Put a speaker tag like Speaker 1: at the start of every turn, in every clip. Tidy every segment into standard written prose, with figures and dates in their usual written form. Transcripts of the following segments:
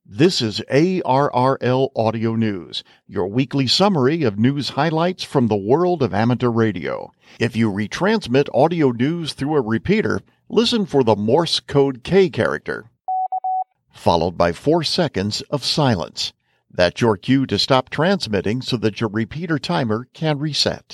Speaker 1: This is ARRL Audio News, your weekly summary of news highlights from the world of amateur radio. If you retransmit audio news through a repeater, listen for the Morse code K character, followed by 4 seconds of silence. That's your cue to stop transmitting so that your repeater timer can reset.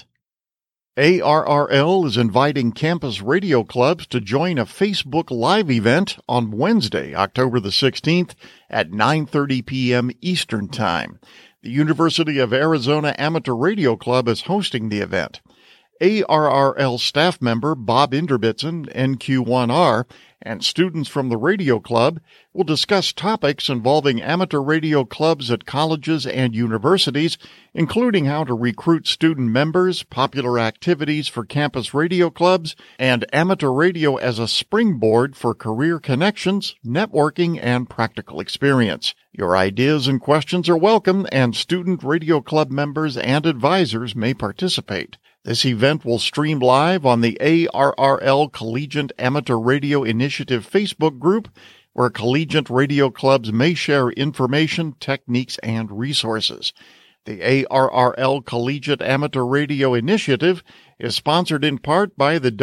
Speaker 1: ARRL is inviting campus radio clubs to join a Facebook Live event on Wednesday, October the 16th at 9:30 p.m. Eastern Time. The University of Arizona Amateur Radio Club is hosting the event. ARRL staff member Bob Inderbitzen, NQ1R, and students from the radio club will discuss topics involving amateur radio clubs at colleges and universities, including how to recruit student members, popular activities for campus radio clubs, and amateur radio as a springboard for career connections, networking, and practical experience. Your ideas and questions are welcome, and student radio club members and advisors may participate. This event will stream live on the ARRL Collegiate Amateur Radio Initiative Facebook group, where collegiate radio clubs may share information, techniques, and resources. The ARRL Collegiate Amateur Radio Initiative is sponsored in part by the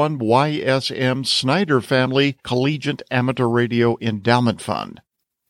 Speaker 1: W1YSM Snyder Family Collegiate Amateur Radio Endowment Fund.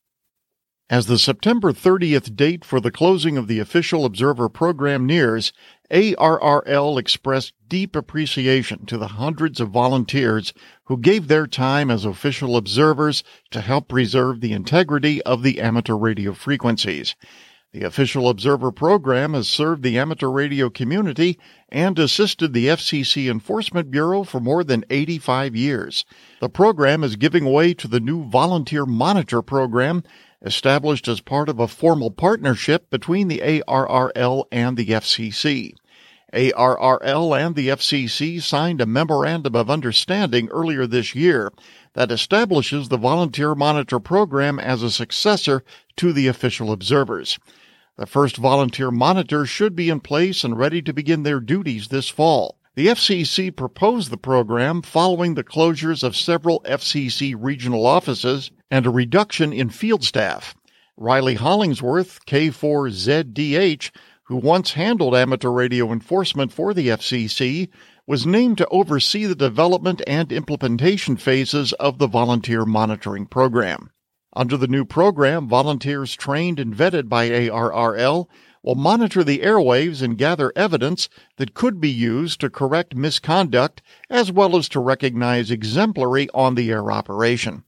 Speaker 1: As the September 30th date for the closing of the Official Observer program nears, ARRL expressed deep appreciation to the hundreds of volunteers who gave their time as official observers to help preserve the integrity of the amateur radio frequencies. The Official Observer program has served the amateur radio community and assisted the FCC Enforcement Bureau for more than 85 years. The program is giving way to the new Volunteer Monitor program, established as part of a formal partnership between the ARRL and the FCC. ARRL and the FCC signed a Memorandum of Understanding earlier this year that establishes the Volunteer Monitor program as a successor to the Official Observers. The first Volunteer Monitor should be in place and ready to begin their duties this fall. The FCC proposed the program following the closures of several FCC regional offices and a reduction in field staff. Riley Hollingsworth, K4ZDH, who once handled amateur radio enforcement for the FCC, was named to oversee the development and implementation phases of the volunteer monitoring program. Under the new program, volunteers trained and vetted by ARRL will monitor the airwaves and gather evidence that could be used to correct misconduct as well as to recognize exemplary on-the-air operation.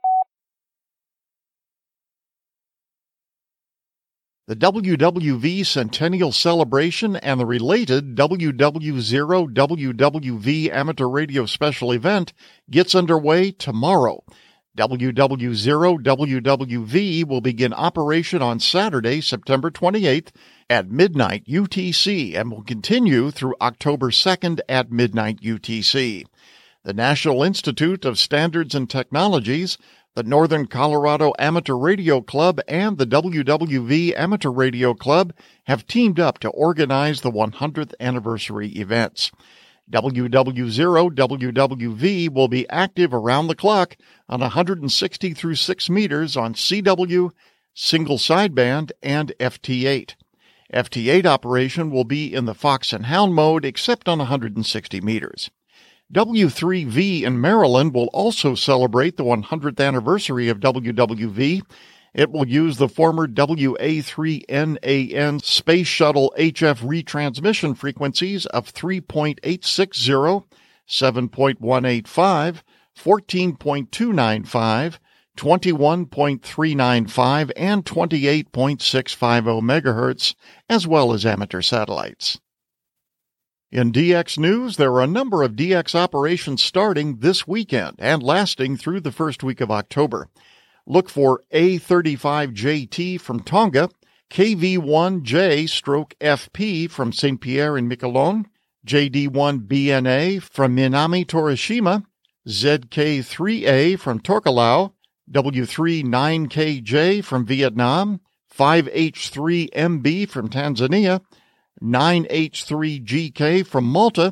Speaker 1: The WWV Centennial Celebration and the related WW0 WWV Amateur Radio Special Event gets underway tomorrow. WW0 WWV will begin operation on Saturday, September 28th at midnight UTC and will continue through October 2nd at midnight UTC. The National Institute of Standards and Technologies, the Northern Colorado Amateur Radio Club, and the WWV Amateur Radio Club have teamed up to organize the 100th anniversary events. WW0 WWV will be active around the clock on 160 through 6 meters on CW, single sideband, and FT8. FT8 operation will be in the Fox and Hound mode except on 160 meters. W3V in Maryland will also celebrate the 100th anniversary of WWV. It will use the former WA3NAN Space Shuttle HF retransmission frequencies of 3.860, 7.185, 14.295, 21.395, and 28.650 MHz, as well as amateur satellites. In DX news, there are a number of DX operations starting this weekend and lasting through the first week of October. Look for A35JT from Tonga, KV1J/FP from St. Pierre and Miquelon, JD1BNA from Minami Torishima, ZK3A from Tokelau, W39KJ from Vietnam, 5H3MB from Tanzania, 9H3GK from Malta,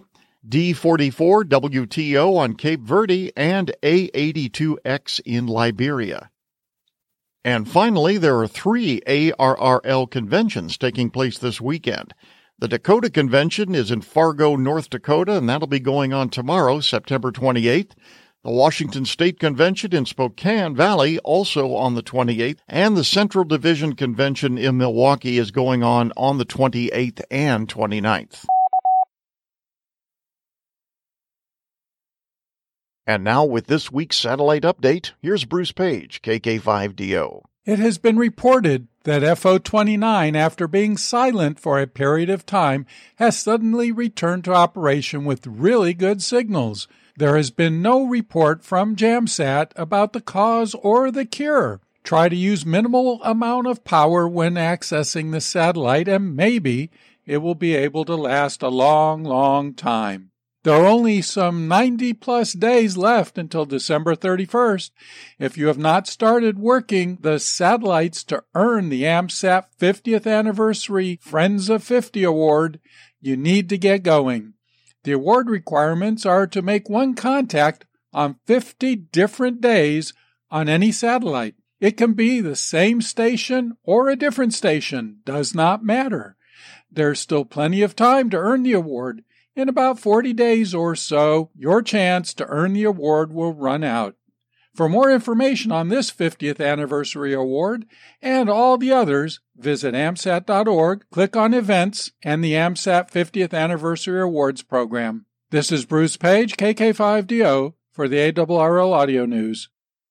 Speaker 1: D44WTO on Cape Verde, and A82X in Liberia. And finally, there are 3 ARRL conventions taking place this weekend. The Dakota Convention is in Fargo, North Dakota, and that'll be going on tomorrow, September 28th. The Washington State Convention in Spokane Valley, also on the 28th, and the Central Division Convention in Milwaukee is going on the 28th and 29th. And now with this week's satellite update, here's Bruce Page, KK5DO.
Speaker 2: It has been reported that FO-29, after being silent for a period of time, has suddenly returned to operation with really good signals. There has been no report from JAMSAT about the cause or the cure. Try to use minimal amount of power when accessing the satellite, and maybe it will be able to last a long, long time. There are only some 90-plus days left until December 31st. If you have not started working the satellites to earn the AMSAT 50th Anniversary Friends of 50 Award, you need to get going. The award requirements are to make one contact on 50 different days on any satellite. It can be the same station or a different station, does not matter. There's still plenty of time to earn the award. In about 40 days or so, your chance to earn the award will run out. For more information on this 50th Anniversary Award and all the others, visit AMSAT.org, click on Events, and the AMSAT 50th Anniversary Awards program. This is Bruce Page, KK5DO, for the ARRL Audio News.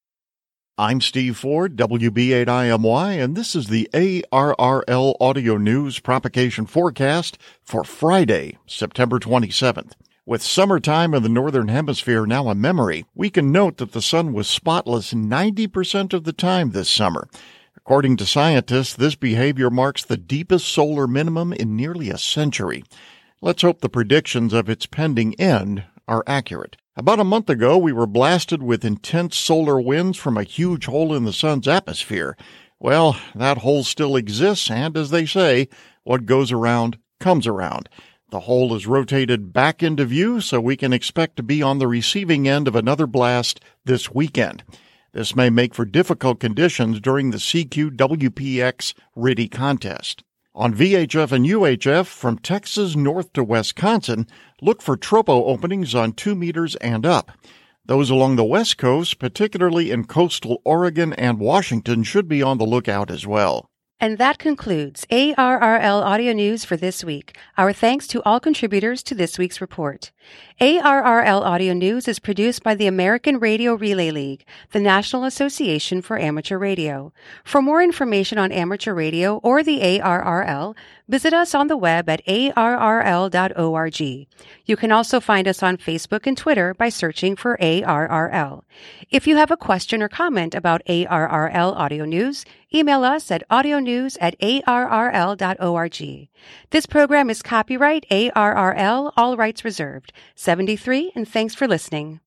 Speaker 1: I'm Steve Ford, WB8IMY, and this is the ARRL Audio News propagation forecast for Friday, September 27th. With summertime in the Northern Hemisphere now a memory, we can note that the sun was spotless 90% of the time this summer. According to scientists, this behavior marks the deepest solar minimum in nearly a century. Let's hope the predictions of its pending end are accurate. About a month ago, we were blasted with intense solar winds from a huge hole in the sun's atmosphere. Well, that hole still exists, and as they say, what goes around comes around. The hole is rotated back into view, so we can expect to be on the receiving end of another blast this weekend. This may make for difficult conditions during the CQ-WPX RTTY contest. On VHF and UHF, from Texas north to Wisconsin, look for tropo openings on 2 meters and up. Those along the West Coast, particularly in coastal Oregon and Washington, should be on the lookout as well.
Speaker 3: And that concludes ARRL Audio News for this week. Our thanks to all contributors to this week's report. ARRL Audio News is produced by the American Radio Relay League, the National Association for Amateur Radio. For more information on amateur radio or the ARRL, visit us on the web at arrl.org. You can also find us on Facebook and Twitter by searching for ARRL. If you have a question or comment about ARRL Audio News, email us at audionews@arrl.org. This program is copyright ARRL, all rights reserved. 73, and thanks for listening.